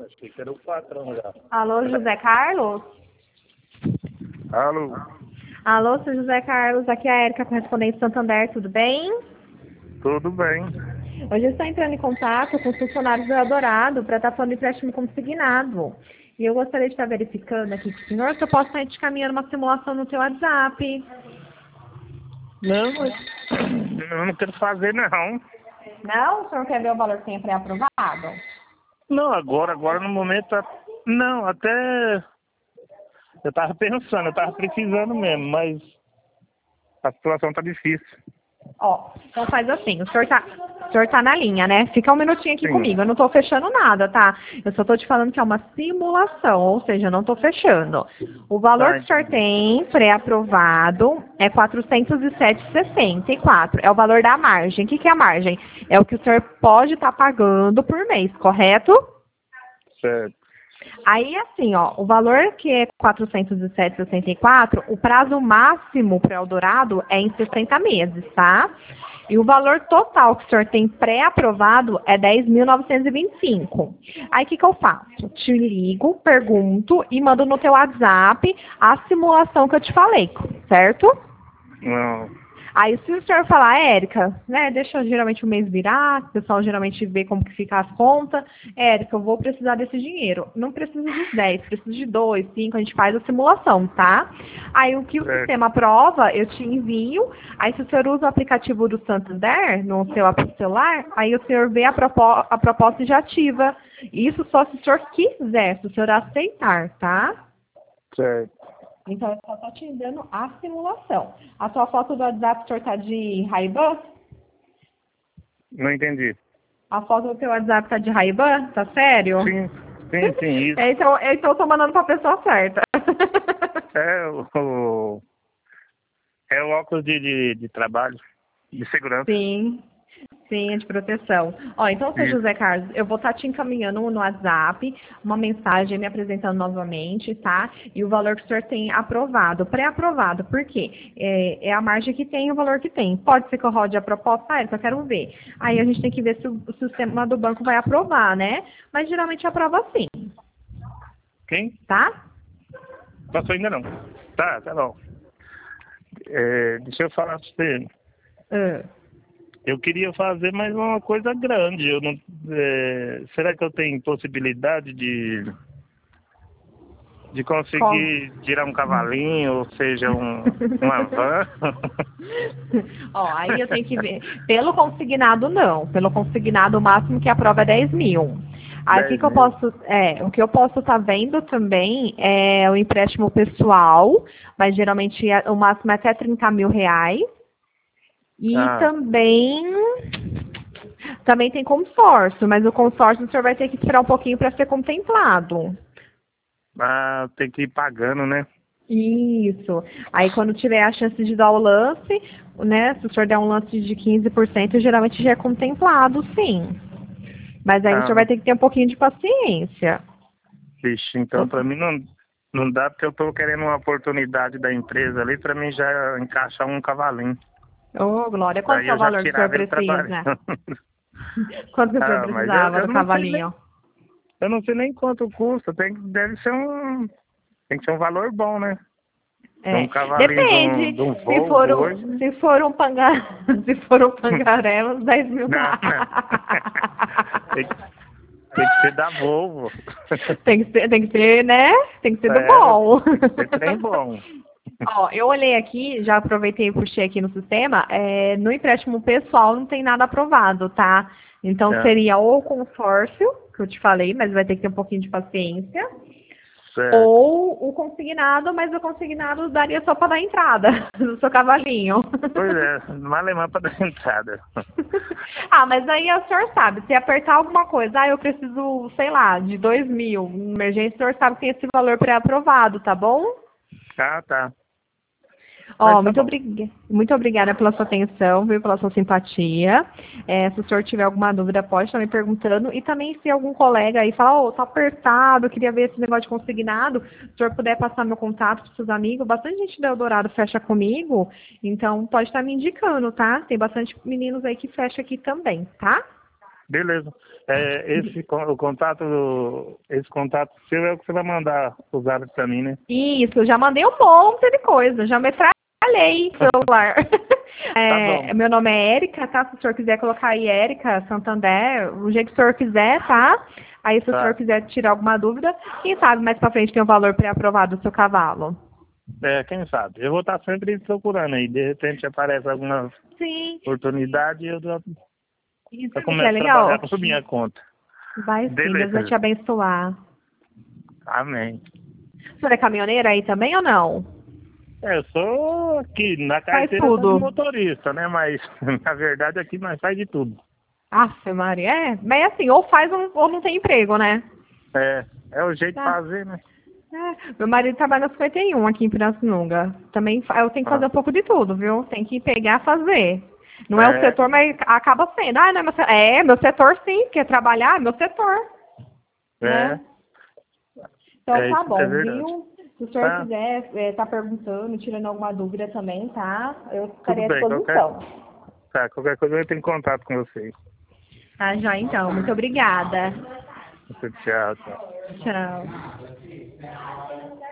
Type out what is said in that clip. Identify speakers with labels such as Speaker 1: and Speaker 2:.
Speaker 1: Achei que era o patrão já.
Speaker 2: Alô, José Carlos?
Speaker 1: Alô?
Speaker 2: Alô, seu José Carlos, aqui é a Érica, correspondente Santander, tudo bem?
Speaker 1: Tudo bem.
Speaker 2: Hoje eu estou entrando em contato com os funcionários do Eldorado para estar falando de empréstimo consignado. E eu gostaria de estar verificando aqui com o senhor se eu posso estar te encaminhando uma simulação no teu WhatsApp.
Speaker 1: Não, mas eu não quero fazer, não.
Speaker 2: Não? O senhor quer ver o valor que tem pré-aprovado?
Speaker 1: Não, agora no momento... Não, até... Eu tava pensando, eu tava precisando mesmo, mas a situação tá difícil.
Speaker 2: Ó, então faz assim, o senhor tá na linha, né? Fica um minutinho aqui
Speaker 1: Sim.
Speaker 2: comigo, eu não tô fechando nada, tá? Eu só tô te falando que é uma simulação, ou seja, eu não tô fechando. O valor
Speaker 1: Tá,
Speaker 2: que o senhor
Speaker 1: entendi.
Speaker 2: tem pré-aprovado é R$ 407,64. É o valor da margem. O que é a margem? É o que o senhor pode estar pagando por mês, correto?
Speaker 1: Certo.
Speaker 2: Aí, assim, ó, o valor que é R$ 407,64, o prazo máximo para o Eldorado é em 60 meses, tá? E o valor total que o senhor tem pré-aprovado é 10.925. Aí, o que eu faço? Te ligo, pergunto e mando no teu WhatsApp a simulação que eu te falei, certo?
Speaker 1: Não.
Speaker 2: Aí, se o senhor falar, Érica, né, deixa geralmente o mês virar, o pessoal geralmente vê como que fica as contas. Érica, eu vou precisar desse dinheiro. Não precisa dos 10, precisa de 2, 5, a gente faz a simulação, tá? Aí, o que o
Speaker 1: Certo.
Speaker 2: sistema aprova, eu te envio. Aí, se o senhor usa o aplicativo do Santander no seu celular, aí o senhor vê a proposta e já ativa. Isso só se o senhor quiser, se o senhor aceitar, tá?
Speaker 1: Certo.
Speaker 2: Então, eu só estou te dando a simulação. A sua foto do WhatsApp, o senhor tá de Ray-Ban?
Speaker 1: Não entendi.
Speaker 2: A foto do teu WhatsApp tá de Ray-Ban? Tá sério?
Speaker 1: Sim, isso.
Speaker 2: então eu tô mandando pra pessoa certa.
Speaker 1: É é o óculos de trabalho, de segurança.
Speaker 2: Sim, é de proteção. Ó, então, seu
Speaker 1: Isso.
Speaker 2: José Carlos, eu vou estar te encaminhando no WhatsApp uma mensagem me apresentando novamente, tá? E o valor que o senhor tem aprovado, pré-aprovado. Por quê? É a margem que tem e o valor que tem. Pode ser que eu rode a proposta, eu quero ver. Aí a gente tem que ver se o sistema do banco vai aprovar, né? Mas geralmente aprova sim,
Speaker 1: Quem?
Speaker 2: tá?
Speaker 1: Passou ainda não. Tá bom. Deixa eu falar pra você.
Speaker 2: Ah.
Speaker 1: Eu queria fazer mais uma coisa grande. Eu não, será que eu tenho possibilidade de conseguir tirar um cavalinho, ou seja, uma van?
Speaker 2: Ó, aí eu tenho que ver. Pelo consignado, não. Pelo consignado, o máximo que aprova é 10 mil. Aí
Speaker 1: 10
Speaker 2: o
Speaker 1: mil.
Speaker 2: que eu posso estar vendo também é o empréstimo pessoal, mas geralmente o máximo é até 30 mil reais. E
Speaker 1: Ah,
Speaker 2: também tem consórcio, mas o consórcio o senhor vai ter que esperar um pouquinho para ser contemplado.
Speaker 1: tem que ir pagando, né?
Speaker 2: Isso. Aí quando tiver a chance de dar o lance, né? Se o senhor der um lance de 15%, geralmente já é contemplado, sim. Mas aí o senhor
Speaker 1: Ah,
Speaker 2: vai ter que ter um pouquinho de paciência.
Speaker 1: vixe, então pra mim não dá, porque eu tô querendo uma oportunidade da empresa ali pra mim já encaixar um cavalinho.
Speaker 2: Ô, Glória, quanto
Speaker 1: Daí
Speaker 2: que é o
Speaker 1: eu já
Speaker 2: valor que o senhor
Speaker 1: tirava ele
Speaker 2: precisa?
Speaker 1: trabalhando.
Speaker 2: Quanto que o senhor
Speaker 1: Mas
Speaker 2: precisava
Speaker 1: eu
Speaker 2: do
Speaker 1: não sei nem,
Speaker 2: cavalinho?
Speaker 1: eu não sei nem quanto custa. Tem que ser um valor bom, né? Um
Speaker 2: É,
Speaker 1: cavalinho
Speaker 2: depende.
Speaker 1: de um Volvo hoje.
Speaker 2: Se for um se for um pangaré, uns 10 mil
Speaker 1: Não,
Speaker 2: dá.
Speaker 1: não. Tem que ser da Volvo.
Speaker 2: Tem que ser, né? Tem que ser do bom.
Speaker 1: Tem que ser trem bom.
Speaker 2: Ó, eu olhei aqui, já aproveitei e puxei aqui no sistema, no empréstimo pessoal não tem nada aprovado, tá? Então
Speaker 1: É,
Speaker 2: seria ou o consórcio, que eu te falei, mas vai ter que ter um pouquinho de paciência,
Speaker 1: certo.
Speaker 2: ou o consignado, mas o consignado daria só para dar entrada do seu cavalinho.
Speaker 1: Pois é, malemar para dar entrada.
Speaker 2: Ah, mas aí o senhor sabe, se apertar alguma coisa, eu preciso, sei lá, de 2 mil, emergência, o senhor sabe que tem esse valor pré-aprovado, tá bom?
Speaker 1: Ah, tá. Mas
Speaker 2: Ó,
Speaker 1: tá bom.
Speaker 2: muito obrigada pela sua atenção, viu, pela sua simpatia. Se o senhor tiver alguma dúvida, pode estar me perguntando. E também, se algum colega aí falar, tá apertado, eu queria ver esse negócio de consignado, se o senhor puder passar meu contato para seus amigos, bastante gente do Eldorado fecha comigo, então pode estar me indicando, tá? Tem bastante meninos aí que fecha aqui também, tá?
Speaker 1: Beleza. Esse contato seu é o que você vai mandar os áudios pra mim, né?
Speaker 2: Isso, já mandei um monte de coisa, já metralhei o celular.
Speaker 1: Tá bom.
Speaker 2: Meu nome é Érica, tá? Se o senhor quiser colocar aí Érica Santander, o jeito que o senhor quiser, tá? Aí se o senhor quiser tirar alguma dúvida, quem sabe mais pra frente tem um valor pré-aprovado do seu cavalo.
Speaker 1: Quem sabe? Eu vou estar sempre procurando aí. De repente aparece alguma
Speaker 2: Sim.
Speaker 1: oportunidade e eu
Speaker 2: Isso que
Speaker 1: começo
Speaker 2: é
Speaker 1: a
Speaker 2: legal.
Speaker 1: trabalhar por minha conta.
Speaker 2: Vai sim, Deus vai te
Speaker 1: Beleza.
Speaker 2: abençoar.
Speaker 1: Amém.
Speaker 2: O senhor é caminhoneiro aí também ou não?
Speaker 1: Eu sou aqui, na
Speaker 2: Faz
Speaker 1: carteira eu sou de
Speaker 2: tudo.
Speaker 1: motorista, né? Mas na verdade aqui nós faz de tudo.
Speaker 2: Aff, Maria, mas assim, ou faz ou não tem emprego, né?
Speaker 1: É o jeito de
Speaker 2: Tá.
Speaker 1: fazer, né?
Speaker 2: Meu marido trabalha na 51 aqui em Pirassununga. Também eu tenho que fazer um pouco de tudo, viu? Tem que pegar e fazer. Não é o setor, mas acaba sendo. Ah, não é meu setor. É, meu setor sim, quer trabalhar, é meu setor. Né? Então tá
Speaker 1: Isso é
Speaker 2: bom,
Speaker 1: verdade.
Speaker 2: viu? Se o senhor quiser tá perguntando, tirando alguma dúvida também, tá? Eu
Speaker 1: Tudo
Speaker 2: estarei à
Speaker 1: bem,
Speaker 2: disposição.
Speaker 1: qualquer coisa eu tenho contato com vocês.
Speaker 2: Tá, já então. Muito obrigada.
Speaker 1: Tchau, tchau.
Speaker 2: Tchau.